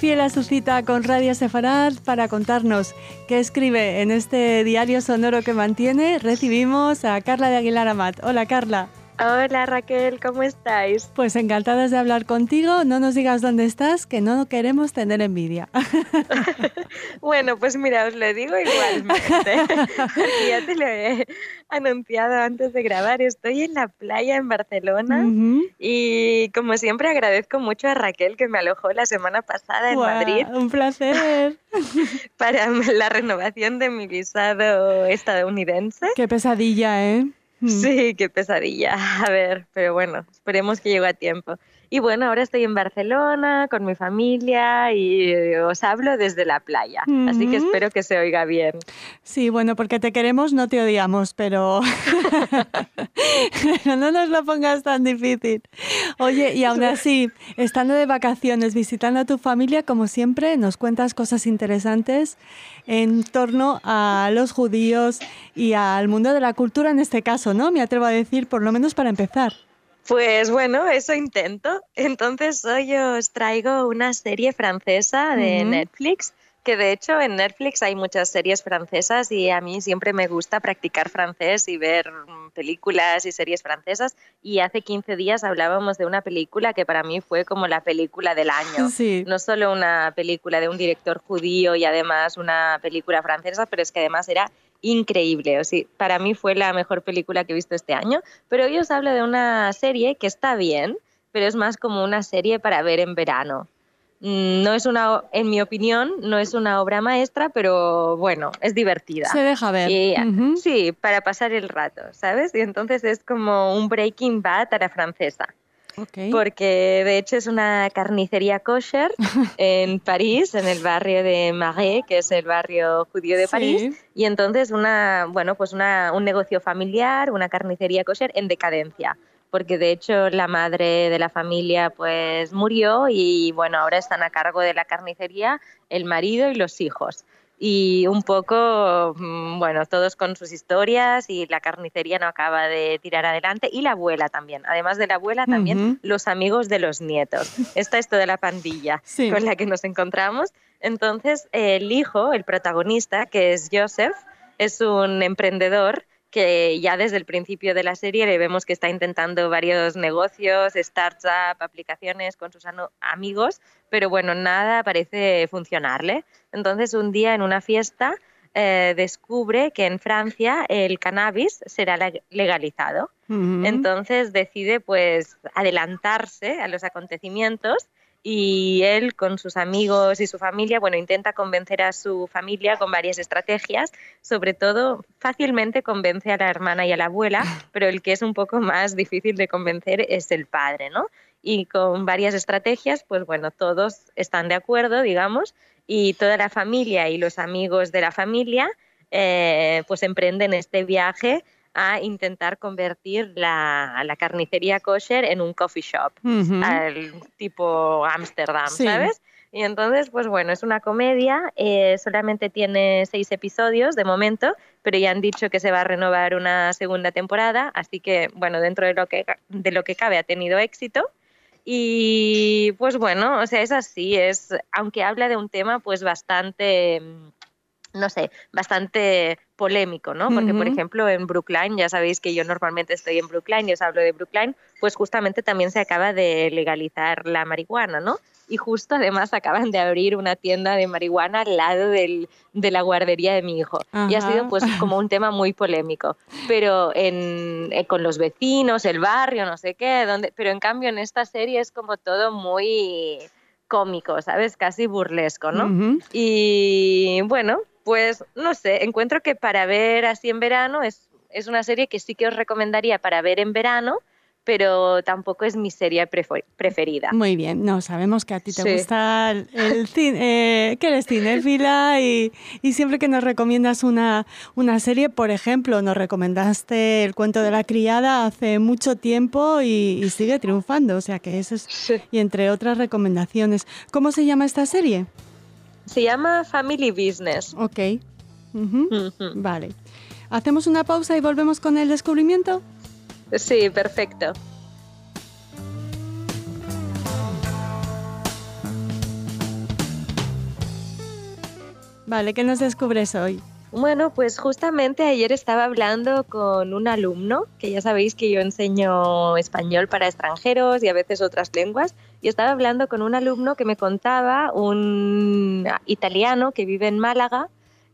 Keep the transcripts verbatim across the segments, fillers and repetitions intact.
fiel a su cita con Radio Sefarad para contarnos qué escribe en este diario sonoro que mantiene, recibimos a Carla de Aguilar Amat. Hola, Carla. Hola, Raquel, ¿cómo estáis? Pues encantadas de hablar contigo. No nos digas dónde estás, que no queremos tener envidia. Bueno, pues mira, os lo digo igualmente. Ya te lo he anunciado antes de grabar. Estoy en la playa en Barcelona uh-huh. y como siempre agradezco mucho a Raquel que me alojó la semana pasada en wow, Madrid. Un placer. Para la renovación de mi visado estadounidense. Qué pesadilla, ¿eh? Sí, qué pesadilla. A ver, pero bueno, esperemos que llegue a tiempo. Y bueno, ahora estoy en Barcelona con mi familia y os hablo desde la playa, uh-huh. así que espero que se oiga bien. Sí, bueno, porque te queremos, no te odiamos, pero no nos lo pongas tan difícil. Oye, y aún así, estando de vacaciones, visitando a tu familia, como siempre, nos cuentas cosas interesantes en torno a los judíos y al mundo de la cultura en este caso, ¿no? Me atrevo a decir, por lo menos para empezar. Pues bueno, eso intento. Entonces hoy os traigo una serie francesa de uh-huh. Netflix, que de hecho en Netflix hay muchas series francesas y a mí siempre me gusta practicar francés y ver películas y series francesas. Y hace quince días hablábamos de una película que para mí fue como la película del año. Sí. No solo una película de un director judío y además una película francesa, pero es que además era increíble. O sea, para mí fue la mejor película que he visto este año, pero hoy os hablo de una serie que está bien, pero es más como una serie para ver en verano. No es una, en mi opinión, no es una obra maestra, pero bueno, es divertida. Se deja ver. Y, uh-huh. Sí, para pasar el rato, ¿sabes? Y entonces es como un Breaking Bad a la francesa. Okay. Porque de hecho es una carnicería kosher en París, en el barrio de Marais, que es el barrio judío de París, sí. y entonces una, bueno, pues una, un negocio familiar, una carnicería kosher en decadencia, porque de hecho la madre de la familia pues murió y bueno, ahora están a cargo de la carnicería el marido y los hijos. Y un poco, bueno, todos con sus historias y la carnicería no acaba de tirar adelante y la abuela también. Además de la abuela también uh-huh. los amigos de los nietos. Esta es toda la pandilla sí. con la que nos encontramos. Entonces el hijo, el protagonista, que es Joseph, es un emprendedor que ya desde el principio de la serie le vemos que está intentando varios negocios, startups, aplicaciones con sus ano- amigos, pero bueno, nada parece funcionarle. Entonces un día en una fiesta eh, descubre que en Francia el cannabis será legalizado. Uh-huh. Entonces decide pues adelantarse a los acontecimientos y él con sus amigos y su familia, bueno, intenta convencer a su familia con varias estrategias, sobre todo fácilmente convence a la hermana y a la abuela, pero el que es un poco más difícil de convencer es el padre, ¿no? Y con varias estrategias, pues bueno, todos están de acuerdo, digamos, y toda la familia y los amigos de la familia eh, pues emprenden este viaje a intentar convertir la, la carnicería kosher en un coffee shop, uh-huh. al tipo Ámsterdam, sí. ¿sabes? Y entonces, pues bueno, es una comedia, eh, solamente tiene seis episodios de momento, pero ya han dicho que se va a renovar una segunda temporada, así que, bueno, dentro de lo que, de lo que cabe ha tenido éxito. Y pues bueno, o sea, es así, es, aunque habla de un tema pues bastante, no sé, bastante polémico, ¿no? Porque, uh-huh. por ejemplo, en Brookline, ya sabéis que yo normalmente estoy en Brookline y os hablo de Brookline, pues justamente también se acaba de legalizar la marihuana, ¿no? Y justo además acaban de abrir una tienda de marihuana al lado del, de la guardería de mi hijo. Uh-huh. Y ha sido pues como un tema muy polémico. Pero en, eh, con los vecinos, el barrio, no sé qué, donde, pero en cambio en esta serie es como todo muy cómico, ¿sabes? Casi burlesco, ¿no? Uh-huh. Y bueno, pues no sé, encuentro que para ver así en verano es, es una serie que sí que os recomendaría para ver en verano, pero tampoco es mi serie preferida. Muy bien, no, sabemos que a ti te sí. gusta el, el cine, eh, que eres cinéfila y, y siempre que nos recomiendas una, una serie, por ejemplo, nos recomendaste El cuento de la criada hace mucho tiempo y, y sigue triunfando, o sea que eso es, sí. y entre otras recomendaciones. ¿Cómo se llama esta serie? Se llama Family Business. Ok, uh-huh. Uh-huh. Vale. ¿Hacemos una pausa y volvemos con el descubrimiento? Sí, perfecto. Vale, ¿qué nos descubres hoy? Bueno, pues justamente ayer estaba hablando con un alumno, que ya sabéis que yo enseño español para extranjeros y a veces otras lenguas, y estaba hablando con un alumno que me contaba, un italiano que vive en Málaga,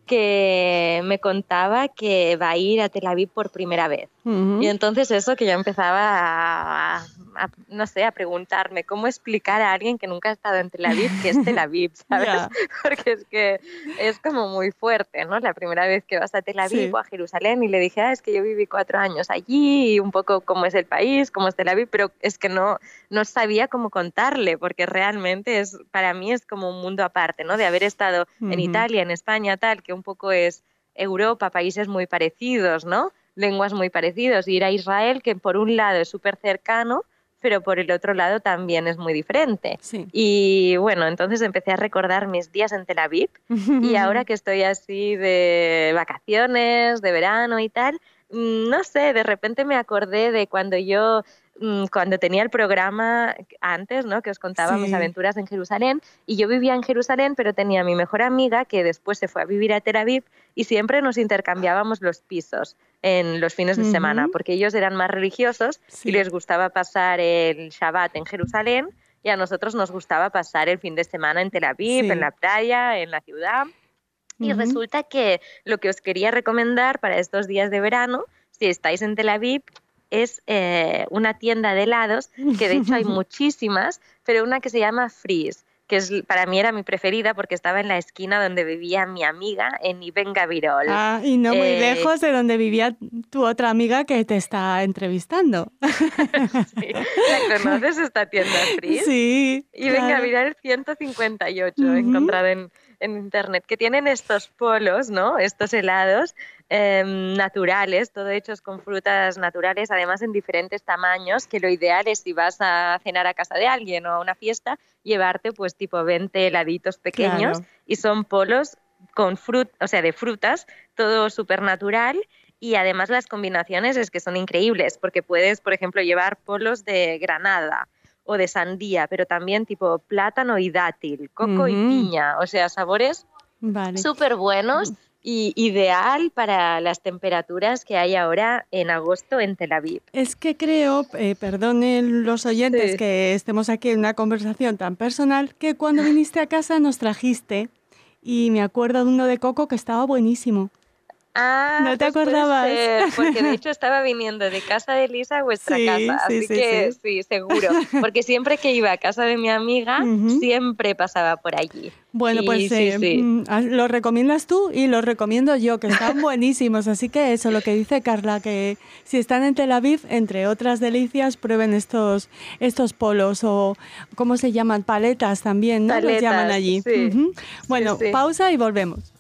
que me contaba que va a ir a Tel Aviv por primera vez. Uh-huh. Y entonces eso que yo empezaba a, a, a, no sé, a preguntarme cómo explicar a alguien que nunca ha estado en Tel Aviv qué es Tel Aviv, ¿sabes? Yeah. Porque es que es como muy fuerte, ¿no? La primera vez que vas a Tel Aviv Sí. o a Jerusalén, y le dije, ah, es que yo viví cuatro años allí y un poco cómo es el país, cómo es Tel Aviv, pero es que no, no sabía cómo contarle, porque realmente es, para mí es como un mundo aparte, ¿no? De haber estado Uh-huh. en Italia, en España, tal, que un poco es Europa, países muy parecidos, ¿no? Lenguas muy parecidos, y ir a Israel, que por un lado es súper cercano, pero por el otro lado también es muy diferente. Sí. Y bueno, entonces empecé a recordar mis días en Tel Aviv, y ahora que estoy así de vacaciones, de verano y tal, no sé, de repente me acordé de cuando yo, cuando tenía el programa antes, ¿no? Que os contaba Sí. mis aventuras en Jerusalén, y yo vivía en Jerusalén, pero tenía a mi mejor amiga que después se fue a vivir a Tel Aviv, y siempre nos intercambiábamos los pisos en los fines de Uh-huh. semana, porque ellos eran más religiosos Sí. y les gustaba pasar el Shabbat en Jerusalén, y a nosotros nos gustaba pasar el fin de semana en Tel Aviv, Sí. en la playa, en la ciudad. Y Uh-huh. resulta que lo que os quería recomendar para estos días de verano, si estáis en Tel Aviv, es eh, una tienda de helados, que de hecho hay muchísimas, pero una que se llama Freeze, que es, para mí era mi preferida porque estaba en la esquina donde vivía mi amiga, en Ibn Gabirol. Ah, y no muy Eh, lejos de donde vivía tu otra amiga que te está entrevistando. Sí. ¿La conoces, esta tienda Freeze? Sí, Ibn claro. Gabirol ciento cincuenta y ocho, Uh-huh. he encontrado en, en internet, que tienen estos polos, ¿no? Estos helados eh, naturales, todo hechos con frutas naturales, además en diferentes tamaños, que lo ideal es, si vas a cenar a casa de alguien o a una fiesta, llevarte pues tipo veinte heladitos pequeños. Claro. Y son polos con frut, o sea, de frutas, todo súper natural. Y además las combinaciones es que son increíbles, porque puedes, por ejemplo, llevar polos de granada o de sandía, pero también tipo plátano y dátil, coco Uh-huh. y piña, o sea, sabores Vale. súper buenos y ideal para las temperaturas que hay ahora en agosto en Tel Aviv. Es que creo, eh, perdonen los oyentes Sí. que estemos aquí en una conversación tan personal, que cuando viniste a casa nos trajiste, y me acuerdo de uno de coco que estaba buenísimo. Ah, ¿No te pues puede acordabas? ser, porque de hecho estaba viniendo de casa de Elisa a vuestra Sí, casa, sí, así sí, que sí. sí, seguro, porque siempre que iba a casa de mi amiga, Uh-huh. siempre pasaba por allí. Bueno, Y pues sí, eh, sí. mm, ah, lo recomiendas tú y los recomiendo yo, que están buenísimos. Así que eso, lo que dice Carla, que si están en Tel Aviv, entre otras delicias, prueben estos, estos polos, o ¿cómo se llaman? Paletas también, ¿no? Los llaman Paletas, allí. sí. Uh-huh. Bueno, Sí, sí. pausa y volvemos.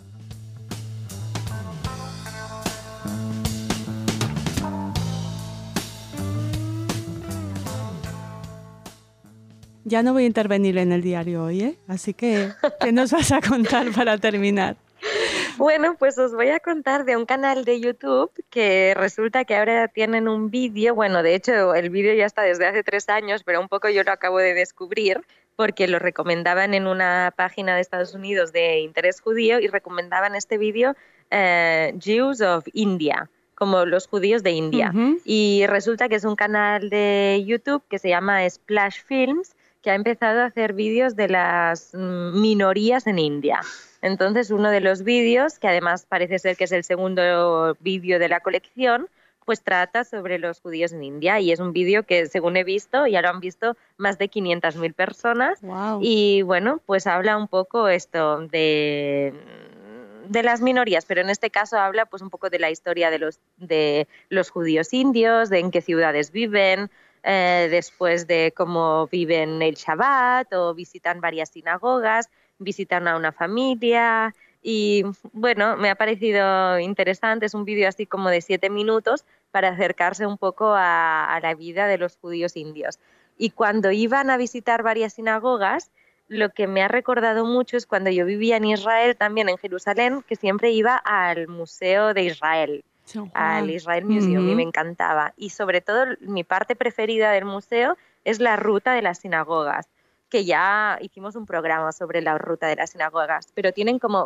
Ya no voy a intervenir en el diario hoy, ¿eh? Así que, ¿qué nos vas a contar para terminar? Bueno, pues os voy a contar de un canal de YouTube que resulta que ahora tienen un vídeo. Bueno, de hecho el vídeo ya está desde hace tres años, pero un poco yo lo acabo de descubrir porque lo recomendaban en una página de Estados Unidos de interés judío, y recomendaban este vídeo, eh, Jews of India, como los judíos de India. Uh-huh. Y resulta que es un canal de YouTube que se llama Splash Films, que ha empezado a hacer vídeos de las mm, minorías en India. Entonces, uno de los vídeos, que además parece ser que es el segundo vídeo de la colección, pues trata sobre los judíos en India, y es un vídeo que, según he visto, ya lo han visto más de quinientas mil personas. Wow. Y bueno, pues habla un poco esto de, de las minorías, pero en este caso habla pues un poco de la historia de los, de los judíos indios, de en qué ciudades viven, eh, después de cómo viven el Shabbat, o visitan varias sinagogas, visitan a una familia. Y bueno, me ha parecido interesante. Es un vídeo así como de siete minutos para acercarse un poco a, a la vida de los judíos indios. Y cuando iban a visitar varias sinagogas, lo que me ha recordado mucho es cuando yo vivía en Israel, también en Jerusalén, que siempre iba al Museo de Israel, al Israel Museum, Uh-huh. y me encantaba. Y sobre todo mi parte preferida del museo es la ruta de las sinagogas, que ya hicimos un programa sobre la ruta de las sinagogas, pero tienen como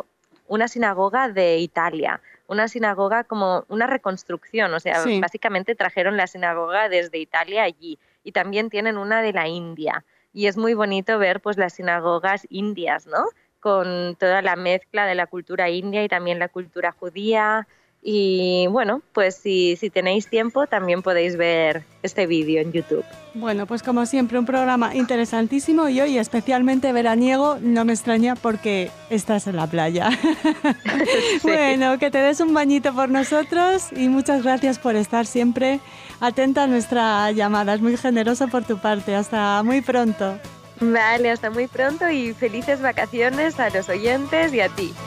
una sinagoga de Italia, una sinagoga como una reconstrucción, o sea, Sí. básicamente trajeron la sinagoga desde Italia allí, y también tienen una de la India, y es muy bonito ver pues las sinagogas indias, ¿no? Con toda la mezcla de la cultura india y también la cultura judía. Y bueno, pues si, si tenéis tiempo también podéis ver este vídeo en YouTube. Bueno, pues como siempre, un programa interesantísimo y hoy especialmente veraniego, no me extraña porque estás en la playa. Sí. Bueno, que te des un bañito por nosotros y muchas gracias por estar siempre atenta a nuestra llamada. Es muy generoso por tu parte. Hasta muy pronto. Vale, hasta muy pronto y felices vacaciones a los oyentes y a ti.